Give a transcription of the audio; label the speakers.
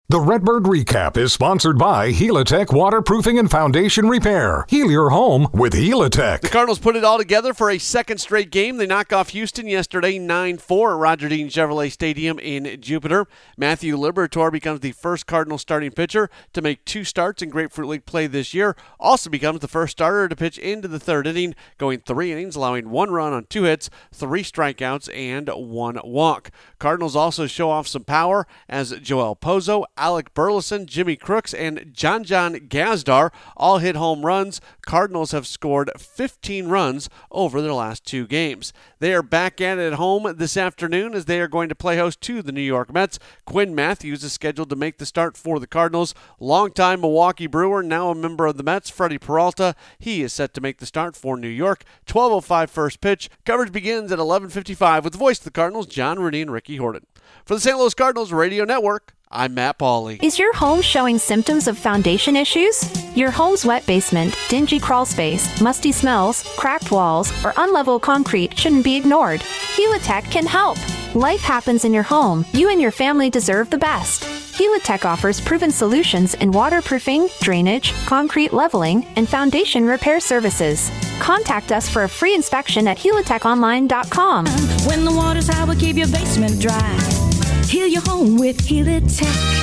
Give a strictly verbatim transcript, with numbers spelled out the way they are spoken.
Speaker 1: The Redbird Recap is sponsored by Helitech Waterproofing and Foundation Repair. Heal your home with Helitech.
Speaker 2: The Cardinals put it all together for a second straight game. They knock off Houston yesterday nine four at Roger Dean Chevrolet Stadium in Jupiter. Matthew Liberatore becomes the first Cardinals starting pitcher to make two starts in Grapefruit League play this year. Also becomes the first starter to pitch into the third inning, going three innings, allowing one run on two hits, three strikeouts, and one walk. Cardinals also show off some power as Joel Pozo, Alec Burleson, Jimmy Crooks, and John John Gazdar all hit home runs. Cardinals have scored fifteen runs over their last two games. They are back at it at home this afternoon as they are going to play host to the New York Mets. Quinn Matthews is scheduled to make the start for the Cardinals. Longtime Milwaukee Brewer, now a member of the Mets, Freddie Peralta. He is set to make the start for New York. twelve oh five first pitch. Coverage begins at eleven fifty-five with the voice of the Cardinals, John Rooney and Ricky Horton. For the Saint Louis Cardinals Radio Network, I'm Matt Pauley.
Speaker 3: Is your home showing symptoms of foundation issues? Your home's wet basement, dingy crawl space, musty smells, cracked walls, or unlevel concrete shouldn't be ignored. Helitech can help. Life happens in your home. You and your family deserve the best. Helitech offers proven solutions in waterproofing, drainage, concrete leveling, and foundation repair services. Contact us for a free inspection at helitech online dot com.
Speaker 4: When the water's high, we'll keep your basement dry. Heal your home with Helitech.